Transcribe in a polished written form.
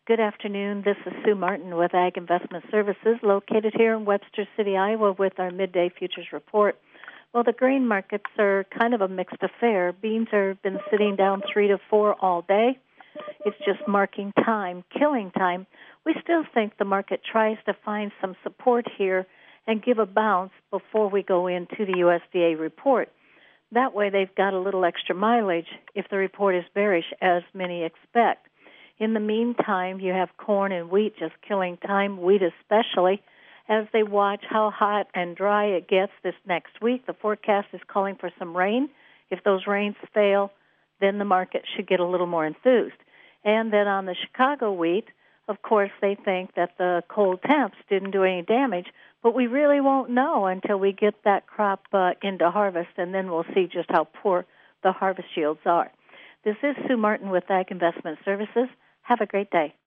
Good afternoon. This is Sue Martin with Ag Investment Services, located here in Webster City, Iowa, with our midday futures report. Well, the grain markets are kind of a mixed affair. Beans have been sitting down 3 to 4 all day. It's just marking time, killing time. We still think the market tries to find some support here and give a bounce before we go into the USDA report. That way they've got a little extra mileage if the report is bearish, as many expect. In the meantime, you have corn and wheat just killing time, wheat especially, as they watch how hot and dry it gets this next week. The forecast is calling for some rain. If those rains fail, then the market should get a little more enthused. And then on the Chicago wheat, of course, they think that the cold temps didn't do any damage, but we really won't know until we get that crop into harvest, and then we'll see just how poor the harvest yields are. This is Sue Martin with Ag Investment Services. Have a great day.